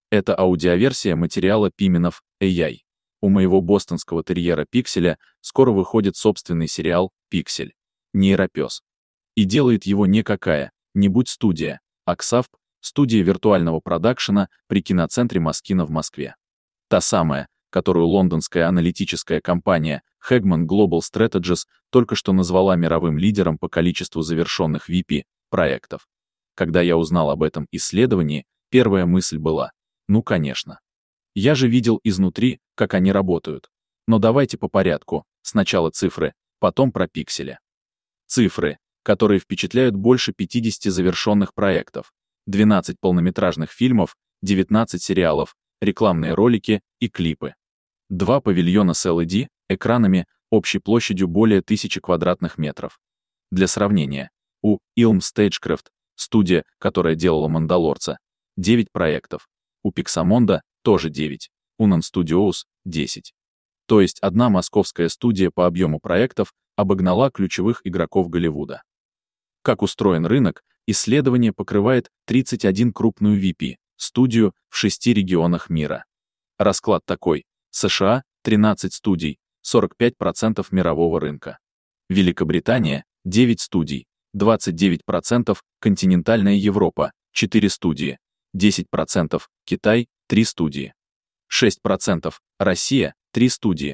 Это аудиоверсия материала Pimenov AI. У моего бостонского терьера Пикселя скоро выходит собственный сериал «Пиксель. Нейропес». И делает его не какая-нибудь студия, а Ксавп, студия виртуального продакшена при киноцентре Москино в Москве. Та самая, которую лондонская аналитическая компания Hegman Global Strategies только что назвала мировым лидером по количеству завершенных VP-проектов. Когда я узнал об этом исследовании, первая мысль была: ну конечно. Я же видел изнутри, как они работают. Но давайте по порядку, сначала цифры, потом про пиксели. Цифры, которые впечатляют: больше 50 завершенных проектов, 12 полнометражных фильмов, 19 сериалов, рекламные ролики и клипы. 2 павильона с LED-экранами общей площадью более 1000 квадратных метров. Для сравнения, у Ilm Stagecraft, студия, которая делала «Мандалорца», 9 проектов, у Pixamonda тоже 9, у Non Studios 10. То есть одна московская студия по объему проектов обогнала ключевых игроков Голливуда. Как устроен рынок, исследование покрывает 31 крупную VP-студию в 6 регионах мира. Расклад такой: США — 13 студий, 45% мирового рынка. Великобритания — 9 студий, 29%, континентальная Европа — 4 студии, 10%, Китай — 3 студии. 6%, Россия — 3 студии.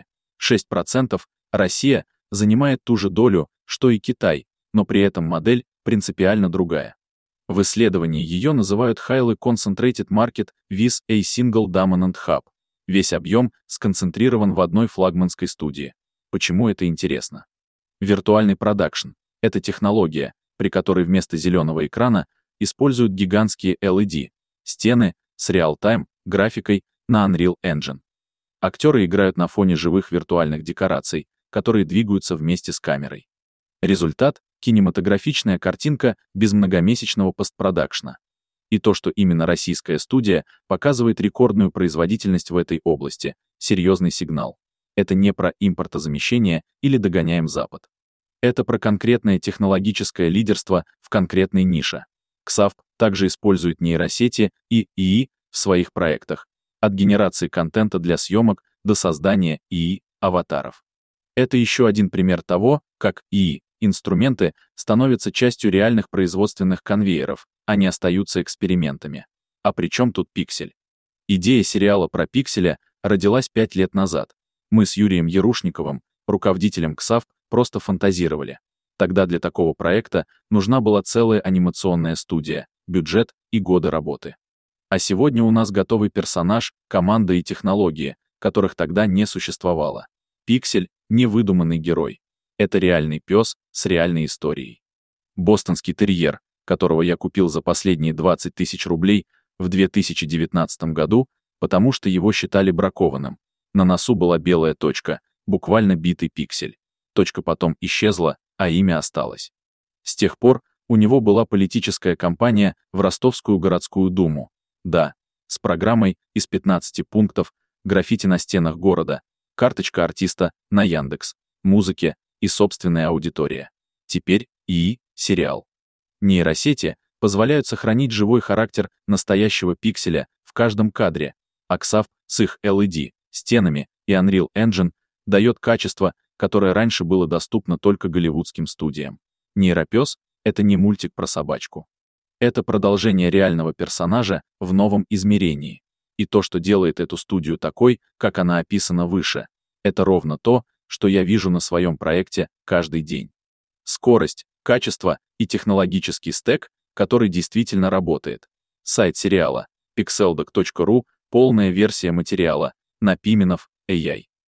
6%, Россия занимает ту же долю, что и Китай, но при этом модель принципиально другая. В исследовании ее называют Highly Concentrated Market with a Single Dominant Hub. Весь объем сконцентрирован в одной флагманской студии. Почему это интересно? Виртуальный продакшн — это технология, при которой вместо зеленого экрана используют гигантские LED-стены с реал-тайм графикой на Unreal Engine. Актеры играют на фоне живых виртуальных декораций, которые двигаются вместе с камерой. Результат — кинематографичная картинка без многомесячного постпродакшна. И то, что именно российская студия показывает рекордную производительность в этой области, серьезный сигнал. Это не про импортозамещение или догоняем Запад. Это про конкретное технологическое лидерство в конкретной нише. Ксавп также использует нейросети и ИИ в своих проектах, от генерации контента для съемок до создания ИИ-аватаров. Это еще один пример того, как ИИ-инструменты становятся частью реальных производственных конвейеров, а не остаются экспериментами. А при чем тут Пиксель? Идея сериала про Пикселя родилась 5 лет назад. Мы с Юрием Ярушниковым, руководителем Ксавп, просто фантазировали. Тогда для такого проекта нужна была целая анимационная студия, бюджет и годы работы. А сегодня у нас готовый персонаж, команда и технологии, которых тогда не существовало. Пиксель — не выдуманный герой. Это реальный пес с реальной историей. Бостонский терьер, которого я купил за последние 20 тысяч рублей в 2019 году, потому что его считали бракованным. На носу была белая точка, буквально битый пиксель. Точка потом исчезла, а имя осталось. С тех пор у него была политическая кампания в Ростовскую городскую думу. Да, с программой из 15 пунктов, граффити на стенах города, карточка артиста на Яндекс, музыке и собственная аудитория. Теперь ИИ-сериал. Нейросети позволяют сохранить живой характер настоящего пикселя в каждом кадре, а Ксавп с их LED-стенами и Unreal Engine дает качество, которое раньше было доступно только голливудским студиям. Нейропес — это не мультик про собачку. Это продолжение реального персонажа в новом измерении. И то, что делает эту студию такой, как она описана выше, это ровно то, что я вижу на своем проекте каждый день. Скорость, качество и технологический стэк, который действительно работает. Сайт сериала pixeldoc.ru, полная версия материала на Pimenov AI.